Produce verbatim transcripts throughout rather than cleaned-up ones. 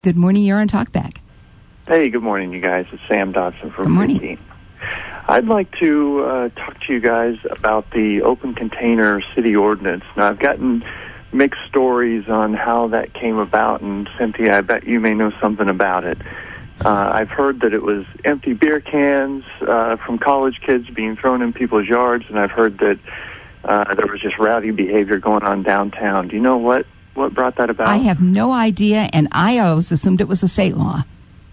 Good morning, you're on Talkback. Hey, good morning, you guys. It's Sam Dodson from Good morning. fifteen. I'd like to uh, talk to you guys about the open container city ordinance. Now, I've gotten mixed stories on how that came about, and Cynthia, I bet you may know something about it. Uh, I've heard that it was empty beer cans uh, from college kids being thrown in people's yards, and I've heard that uh, there was just rowdy behavior going on downtown. Do you know what, what brought that about? I have no idea, and I always assumed it was a state law.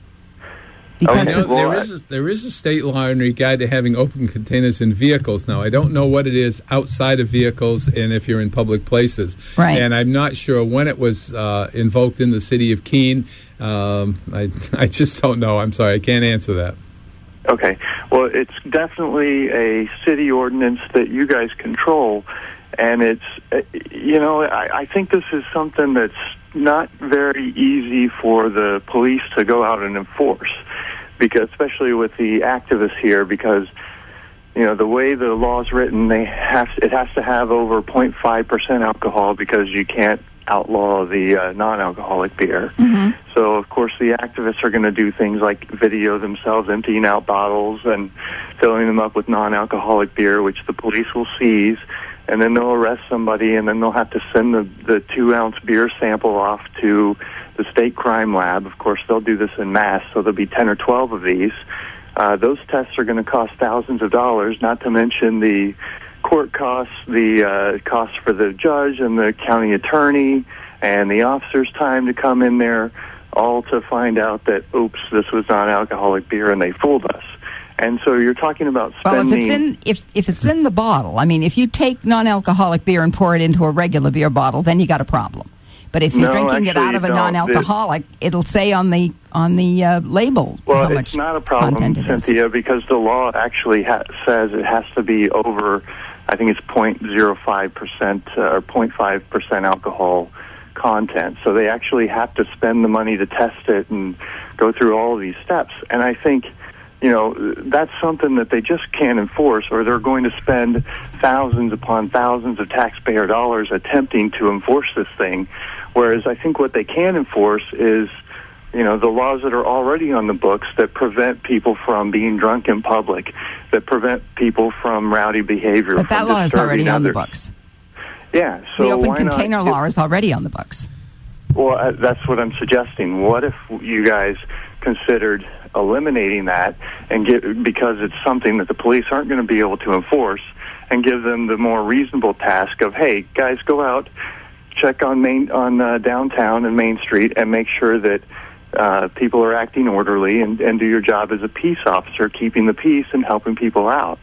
Because You know, there is a, there is a state law in regard to having open containers in vehicles. Now, I don't know what it is outside of vehicles and if you're in public places. Right. And I'm not sure when it was uh, invoked in the city of Keene. Um, I, I just don't know. I'm sorry. I can't answer that. Okay. Well, it's definitely a city ordinance that you guys control. And it's, uh, you know, I, I think this is something that's not very easy for the police to go out and enforce, because especially with the activists here, because, you know, the way the law's written, they have it has to have over zero point five percent alcohol because you can't outlaw the uh, non-alcoholic beer. Mm-hmm. So, of course, the activists are going to do things like video themselves emptying out bottles and filling them up with non-alcoholic beer, which the police will seize. And then they'll arrest somebody, and then they'll have to send the, the two-ounce beer sample off to the state crime lab. Of course, they'll do this in mass, so there'll be ten or twelve of these. Uh, those tests are going to cost thousands of dollars, not to mention the court costs, the uh, costs for the judge and the county attorney, and the officer's time to come in there, all to find out that, oops, this was non-alcoholic beer, and they fooled us. And so you're talking about spending... Well, if it's in if if it's in the bottle, I mean, if you take non-alcoholic beer and pour it into a regular beer bottle, then you got a problem. But if you're No, drinking it actually, out of a you don't. non-alcoholic, it'll say on the on the uh, label Well, how much it's not a problem, content it is. Cynthia, because the law actually ha- says it has to be over, I think it's zero point zero five percent uh, or zero point five percent alcohol content. So they actually have to spend the money to test it and go through all of these steps. And I think, you know, that's something that they just can't enforce, or they're going to spend thousands upon thousands of taxpayer dollars attempting to enforce this thing. Whereas I think what they can enforce is, you know, the laws that are already on the books that prevent people from being drunk in public, that prevent people from rowdy behavior. But that from law is already disturbing on the others. books. Yeah. So The open why not container give- law is already on the books. Well, uh, that's what I'm suggesting. What if you guys considered eliminating that and get, because it's something that the police aren't going to be able to enforce, and give them the more reasonable task of, hey, guys, go out, check on main on uh, downtown and Main Street, and make sure that uh, people are acting orderly, and, and do your job as a peace officer, keeping the peace and helping people out.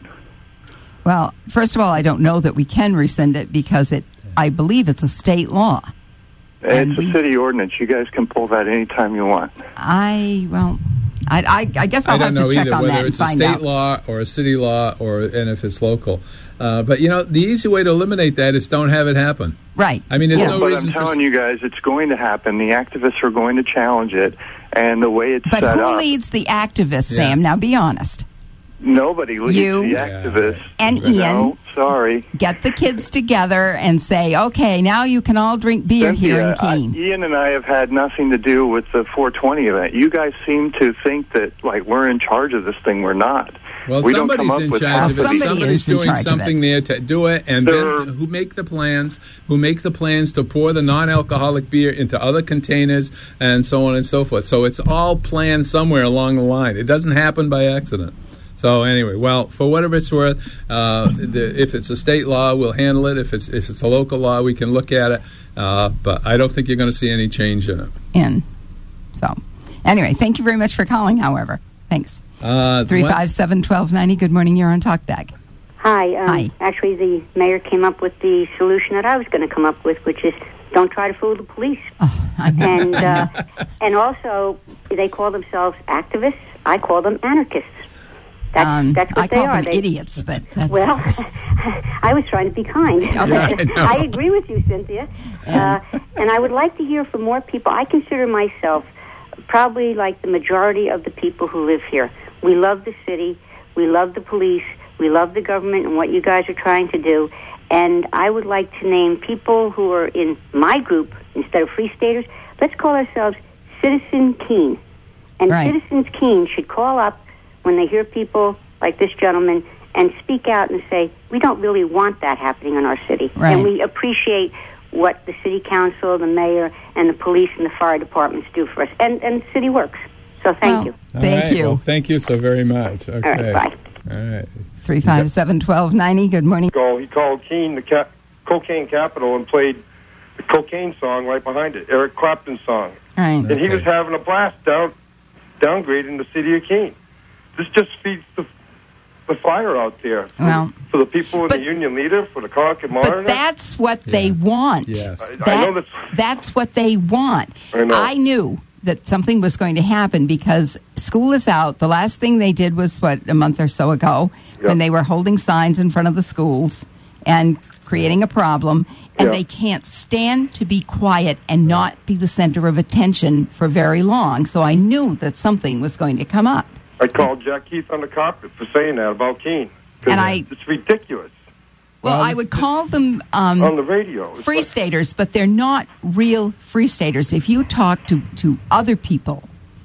Well, first of all, I don't know that we can rescind it because it. I believe it's a state law. And It's we- a city ordinance. You guys can pull that anytime you want. I well, I I, I guess I'll I don't have know to check either on whether that and it's a find state out. law or a city law, or and if it's local. Uh, but you know, the easy way to eliminate that is don't have it happen. Right. I mean, there's Yeah. no But reason I'm for. telling you guys, it's going to happen. The activists are going to challenge it, and the way it's But set who up, leads the activists, Yeah. Sam? Now, be honest. nobody leads You. the Yeah. activists. And no, Ian. sorry. Get the kids together and say, okay, now you can all drink beer here in Cynthia, Keene. I, Ian and I have had nothing to do with the four twenty event. You guys seem to think that, like, we're in charge of this thing. We're not. Well, we don't come somebody's up in with charge half of it. Somebody Somebody's is in doing charge of something there to do it, and There- then who make the plans, who make the plans to pour the non-alcoholic beer into other containers, and so on and so forth. So it's all planned somewhere along the line. It doesn't happen by accident. So anyway, well, for whatever it's worth, uh, the, if it's a state law, we'll handle it. If it's if it's a local law, we can look at it. Uh, but I don't think you're going to see any change in it. In. So, anyway, thank you very much for calling, however. Thanks. Uh, three five seven, one two nine zero. Good morning. You're on Talkback. Hi. Um, Hi. Actually, the mayor came up with the solution that I was going to come up with, which is don't try to fool the police. Oh, I know. And uh, and also, they call themselves activists. I call them anarchists. That's, um, that's what I they call are. them They, idiots, but that's... Well, I was trying to be kind. Okay. I agree with you, Cynthia. Uh, and I would like to hear from more people. I consider myself probably like the majority of the people who live here. We love the city. We love the police. We love the government and what you guys are trying to do. And I would like to name people who are in my group instead of free staters. Let's call ourselves Citizen Keene. And Right. Citizens Keene should call up when they hear people like this gentleman and speak out and say, we don't really want that happening in our city. Right. And we appreciate what the city council, the mayor, and the police and the fire departments do for us. And, and the city works. So thank Well, you. All Thank right, you. Well, thank you so very much. Okay. All right, bye. All right. three five seven, one two nine zero. Good morning. Ago, he called Keene the ca- cocaine capital and played the cocaine song right behind it, Eric Clapton's song. All right. And he Okay. was having a blast down, downgrading the city of Keene. This just feeds the, the fire out there for, Well, for the people in but- the Union Leader, for the Concord Monitor. But that's what they want. Yes. I- I That- know that's- that's what they want. I know. knew that something was going to happen because school is out. The last thing they did was, what, a month or so ago, Yep. when they were holding signs in front of the schools and creating a problem. And Yeah. they can't stand to be quiet and not be the center of attention for very long. So I knew that something was going to come up. I called Jack Keith on the carpet for saying that about Keene. 'Cause And I- It's ridiculous. Well, Well, I would call them um, On the radio. It's Free like- Staters, but they're not real Free Staters. If you talk to, to other people,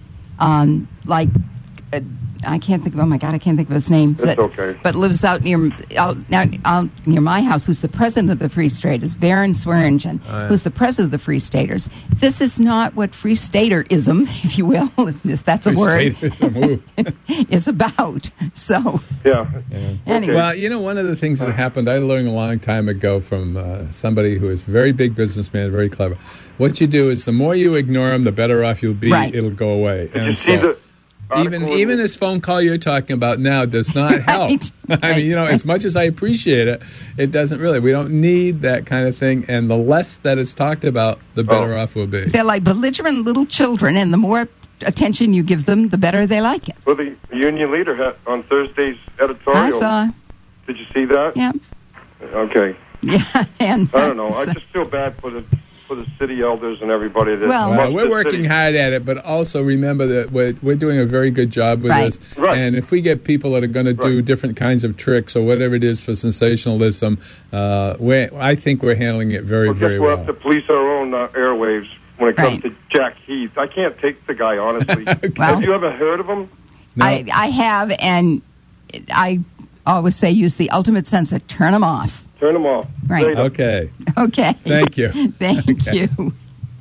um, like, uh, I can't think of, oh my God, I can't think of his name. That's but, okay. But lives out near out, out, out near my house, who's the president of the Free Staters, Baron Swearingen, Oh, yeah. who's the president of the Free Staters. This is not what Free Staterism, if you will, if that's a word, Ooh. is about. So, Yeah. anyway. Well, you know, one of the things that happened, I learned a long time ago from uh, somebody who is a very big businessman, very clever. What you do is the more you ignore them, the better off you'll be. Right. It'll go away. Did you And see so the even article even in- this phone call you're talking about now does not help. Right. I Right. mean, you know, as much as I appreciate it, it doesn't really. We don't need that kind of thing. And the less that it's talked about, the better Oh. off we'll be. They're like belligerent little children, and the more attention you give them, the better they like it. Well, the Union Leader had on Thursday's editorial. I saw, Did you see that? yeah, Okay. yeah, and I don't know. I so- just feel bad for the for the city elders and everybody that. Well- Well, wants we're the working city. hard at it, but also remember that we're, we're doing a very good job with Right. this. Right. And if we get people that are going to do Right. different kinds of tricks or whatever it is for sensationalism, uh, we're, I think we're handling it very, Well, very guess we'll well. have to police our own uh, airwaves when it comes Right. to Jack Heath. I can't take the guy honestly. Well- Have you ever heard of him? No? I, I have, and I always say use the ultimate censor. Turn them off. Turn him off. Right. Later. Okay. Okay. Thank you. Thank Okay. you.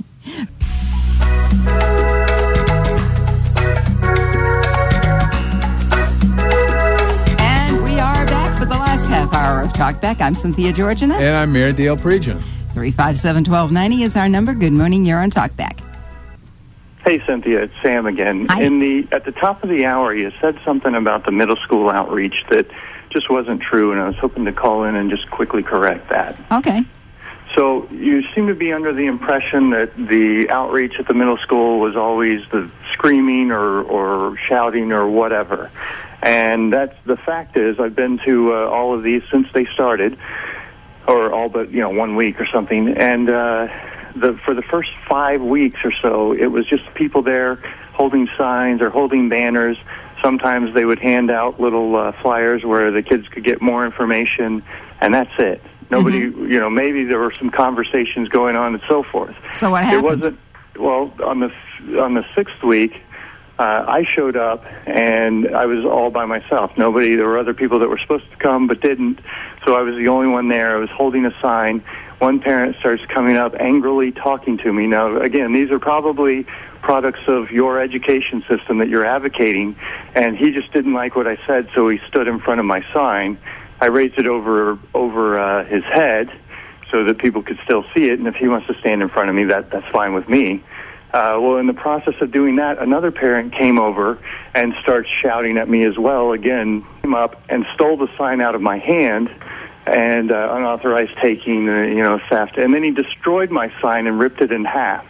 And we are back for the last half hour of Talkback. I'm Cynthia Georgina. And I'm Mayor Dale Prejean. three five seven, one two nine zero is our number. Good morning. You're on Talkback. Hey, Cynthia, it's Sam again. Hi. In the at the top of the hour, you said something about the middle school outreach that just wasn't true, and I was hoping to call in and just quickly correct that. Okay. So you seem to be under the impression that the outreach at the middle school was always the screaming or, or shouting or whatever. And that's the fact is I've been to uh, all of these since they started, or all but, you know, one week or something. And uh, the for the first five weeks or so, it was just people there holding signs or holding banners. Sometimes they would hand out little uh, flyers where the kids could get more information, and that's it. Nobody, you know, maybe there were some conversations going on and so forth. So what It happened? wasn't, well, on the on the sixth week, uh, I showed up, and I was all by myself. Nobody, there were other people that were supposed to come but didn't, so I was the only one there. I was holding a sign. One parent starts coming up angrily talking to me. Now, again, these are probably products of your education system that you're advocating, and he just didn't like what I said, so he stood in front of my sign. I raised it over over uh, his head so that people could still see it, and if he wants to stand in front of me, that that's fine with me. Uh, well, in the process of doing that, another parent came over and started shouting at me as well. Again, came up and stole the sign out of my hand, and uh, unauthorized taking, uh, you know, theft. And then he destroyed my sign and ripped it in half.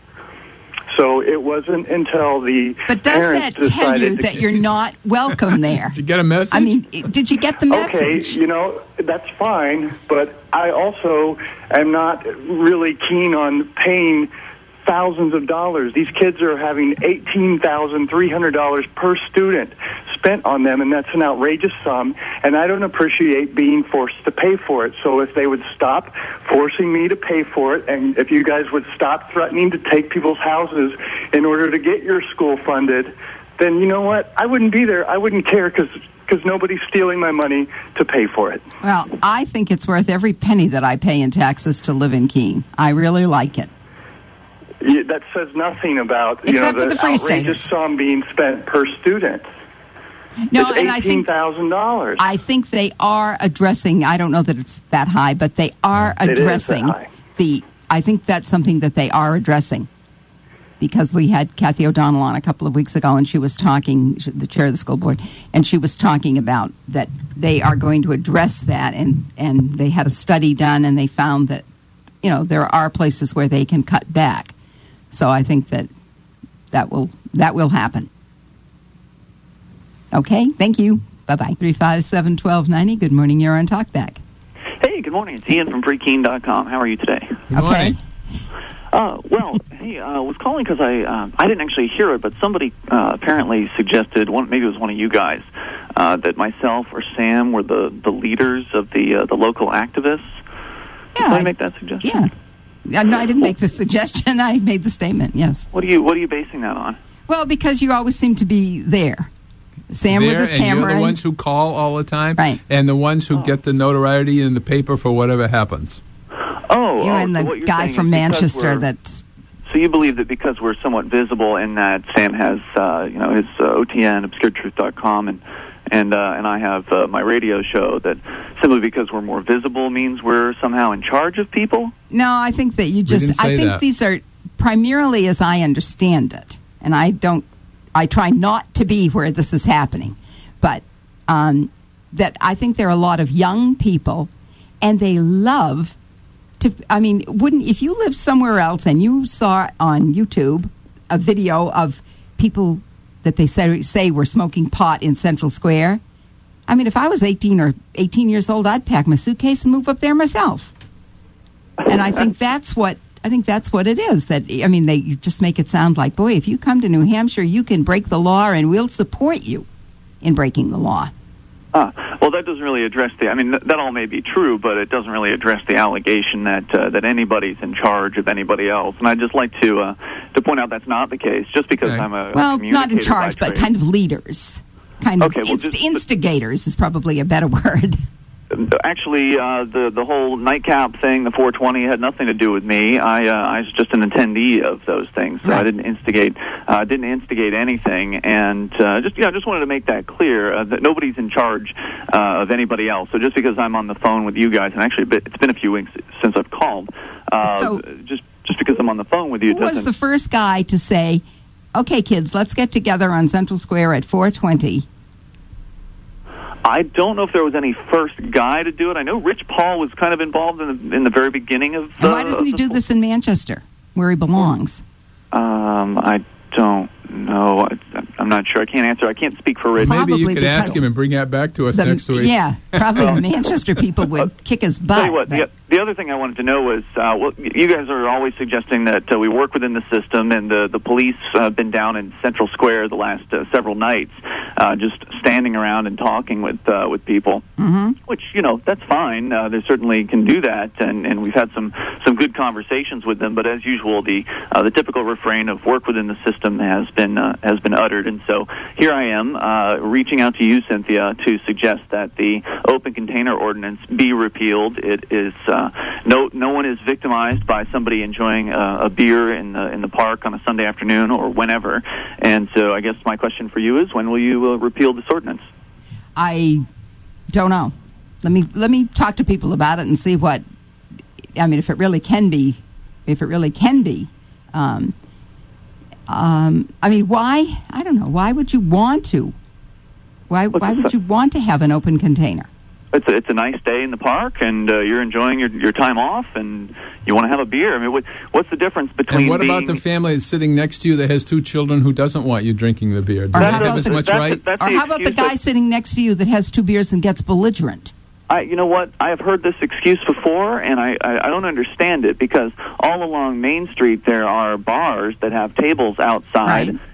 So it wasn't until the But does parents that tell you decided to- that you're not welcome there? Did you get a message? I mean, did you get the Okay, message? you know, that's fine, but I also am not really keen on paying thousands of dollars. These kids are having eighteen thousand three hundred dollars per student spent on them, and that's an outrageous sum, and I don't appreciate being forced to pay for it. So if they would stop forcing me to pay for it, and if you guys would stop threatening to take people's houses in order to get your school funded, then you know what? I wouldn't be there. I wouldn't care because because nobody's stealing my money to pay for it. Well, I think it's worth every penny that I pay in taxes to live in Keene. I really like it. Yeah, that says nothing about you Except know for the, the Free outrageous Staters. sum being spent per student. No, it's and I eighteen think thousand dollars. I think they are addressing. I don't know that it's that high, but they are It is that addressing high. the. I think that's something that they are addressing. Because we had Kathy O'Donnell on a couple of weeks ago, and she was talking, the chair of the school board, and she was talking about that they are going to address that, and, and they had a study done, and they found that, you know, there are places where they can cut back. So I think that that will that will happen. Okay, thank you. Bye-bye. three five seven, one two nine zero. Good morning, you're on Talkback. Hey, good morning. It's Ian from free keene dot com. How are you today? Good morning. Uh, well, hey, I uh, was calling because I uh, I didn't actually hear it, but somebody uh, apparently suggested, one, maybe it was one of you guys, uh, that myself or Sam were the, the leaders of the uh, the local activists. Yeah, Did I I- make that suggestion? Yeah. Uh, No, I didn't make the suggestion. I made the statement, yes. What are you What are you basing that on? Well, because you always seem to be there. Sam there, with his and camera. you're the ones who call all the time, Right. and the ones who get the notoriety in the paper for whatever happens. Oh, you oh, and so the what you're guy saying from is because Manchester we're- that's... So you believe that because we're somewhat visible in that Sam has, uh, you know, his uh, O T N, obscured truth dot com, and and uh, and I have uh, my radio show, that simply because we're more visible means we're somehow in charge of people? No, I think that you didn't just... say I think that. these are primarily, as I understand it, and I don't... I try not to be where this is happening, but um, that I think there are a lot of young people, and they love... To, I mean, wouldn't if you lived somewhere else and you saw on YouTube a video of people that they say, say were smoking pot in Central Square? I mean, if I was eighteen or eighteen years old, I'd pack my suitcase and move up there myself. And I think that's what I think that's what it is. That I mean, they you just make it sound like, boy, if you come to New Hampshire, you can break the law, and we'll support you in breaking the law. Ah, well, that doesn't really address the. I mean, th- that all may be true, but it doesn't really address the allegation that uh, that anybody's in charge of anybody else. And I'd just like to uh, to point out that's not the case. Just because Okay. I'm a Well, a not in communicator charge, by but trade. kind of leaders. Kind of Okay, well, inst- just- instigators is probably a better word. Actually, uh, the the whole nightcap thing, the four twenty, had nothing to do with me. I uh, I was just an attendee of those things, so Right. I didn't instigate uh, didn't instigate anything, and uh, just yeah, I just wanted to make that clear uh, that nobody's in charge uh, of anybody else. So just because I'm on the phone with you guys, and actually it's been a few weeks since I've called, uh, So- just just because I'm on the phone with you Who was doesn't. the first guy to say, okay, kids, let's get together on Central Square at four twenty? I don't know if there was any first guy to do it. I know Rich Paul was kind of involved in the in the very beginning of. And why uh, doesn't he the- do this in Manchester, where he belongs? Um, I don't know. I, I'm not sure. I can't answer. I can't speak for Rich. Maybe you Probably could ask because him and bring that back to us The- next week. Yeah, probably the Manchester people would kick his butt. Tell you what, but- the, the other thing I wanted to know was, uh, well, you guys are always suggesting that uh, we work within the system, and the the police uh, have been down in Central Square the last uh, several nights, uh, just standing around and talking with uh, with people. Mm-hmm. Which, you know, that's fine. Uh, they certainly can do that, and, and we've had some, some good conversations with them. But as usual, the uh, the typical refrain of work within the system has been uh, has been uttered. And so here I am, uh, reaching out to you, Cynthia, to suggest that the open container ordinance be repealed. It is uh, no no one is victimized by somebody enjoying uh, a beer in the in the park on a Sunday afternoon or whenever. And so I guess my question for you is, when will you uh, repeal this ordinance? I don't know. Let me let me talk to people about it and see what. I mean, if it really can be, if it really can be. Um, um, I mean, why? I don't know. Why would you want to? Why What's Why the- would you want to have an open container? It's a, it's a nice day in the park, and uh, you're enjoying your your time off, and you want to have a beer. I mean, what, what's the difference between And what being, about the family that's sitting next to you that has two children who doesn't want you drinking the beer? Do Or they how have about as the- much that's, right? That's Or the how about the excuse guy that- sitting next to you that has two beers and gets belligerent? I, you know what? I have heard this excuse before, and I, I, I don't understand it, because all along Main Street there are bars that have tables outside. Right.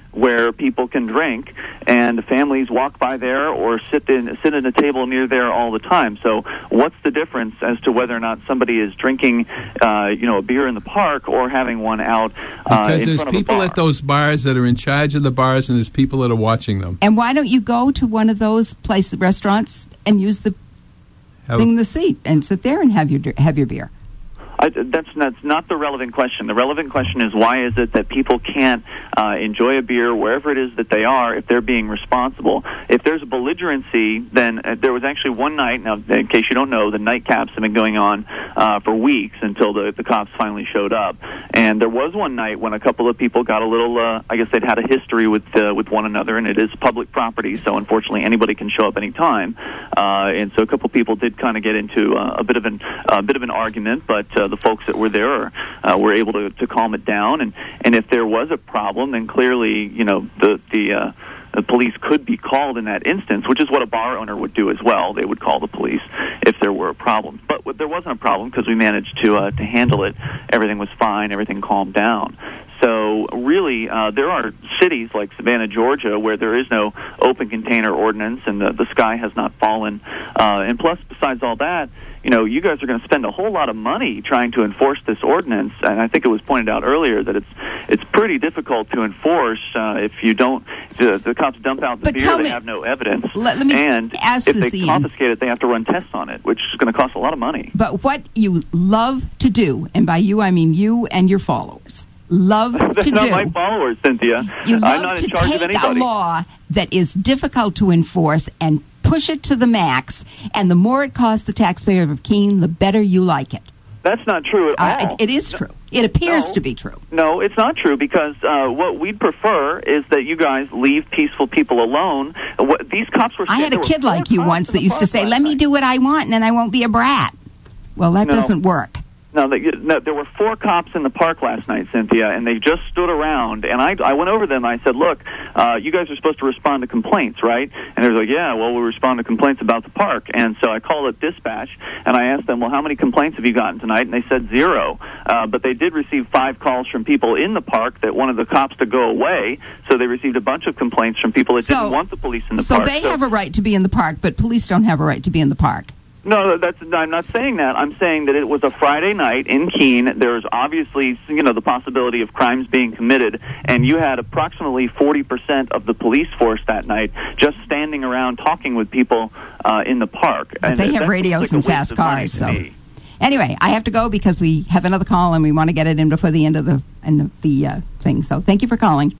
where people can drink, and families walk by there or sit in sit at a table near there all the time. So what's the difference as to whether or not somebody is drinking, uh, you know, a beer in the park or having one out uh, Because in there's front of a people bar? at those bars that are in charge of the bars, and there's people that are watching them. And why don't you go to one of those places, restaurants, and use the Have- thing in the seat and sit there and have your have your beer? I, that's, that's not the relevant question. The relevant question is, why is it that people can't uh, enjoy a beer wherever it is that they are if they're being responsible? If there's a belligerency, then uh, there was actually one night, now in case you don't know, the nightcaps have been going on uh, for weeks until the, the cops finally showed up. And there was one night when a couple of people got a little, uh, I guess they'd had a history with uh, with one another, and it is public property, so unfortunately anybody can show up any time. Uh, and so a couple of people did kind of get into uh, a bit of an a bit of an argument, but uh, the folks that were there uh, were able to, to calm it down. And, and if there was a problem, then clearly, you know, the the, uh, the police could be called in that instance, which is what a bar owner would do as well. They would call the police if there were a problem. But there wasn't a problem because we managed to uh, to handle it. Everything was fine. Everything calmed down. So really, uh, there are cities like Savannah, Georgia, where there is no open container ordinance and the, the sky has not fallen. Uh, and plus, besides all that, you know, you guys are going to spend a whole lot of money trying to enforce this ordinance. And I think it was pointed out earlier that it's it's pretty difficult to enforce uh, if you don't, the, the cops dump out the But beer, tell they me- have no evidence. Let- let me and ask if this, they Ian. confiscate it, they have to run tests on it, which is going to cost a lot of money. But what you love to do, and by you I mean you and your followers, love That's to not do. my followers, Cynthia. You I'm love not to in charge of take a anybody. law that is difficult to enforce and push it to the max, and the more it costs the taxpayer of Keene, the better you like it. That's not true at Uh, all. it, it is true. It appears No. to be true. No, it's not true because uh, what we'd prefer is that you guys leave peaceful people alone. What, these cops were. I had a there were kid four like you cops once in that the used to park say, last let me night. do what I want and then I won't be a brat. Well, that No. doesn't work. No, they, no, there were four cops in the park last night, Cynthia, and they just stood around. And I, I went over them. And I said, "Look, uh, you guys are supposed to respond to complaints, right?" And they were like, "Yeah, well, we respond to complaints about the park." And so I called up dispatch, and I asked them, "Well, how many complaints have you gotten tonight?" And they said zero. Uh, but they did receive five calls from people in the park that wanted the cops to go away. So they received a bunch of complaints from people that So- didn't want the police in the So park. they have a right to be in the park, but police don't have a right to be in the park. No, that's, I'm not saying that. I'm saying that it was a Friday night in Keene. There's obviously, you know, the possibility of crimes being committed, and you had approximately forty percent of the police force that night just standing around talking with people uh, in the park. But and they that have seems radios like a and waste fast of money cars, to so. me. Anyway, I have to go because we have another call and we want to get it in before the end of the, end of the uh, thing. So thank you for calling.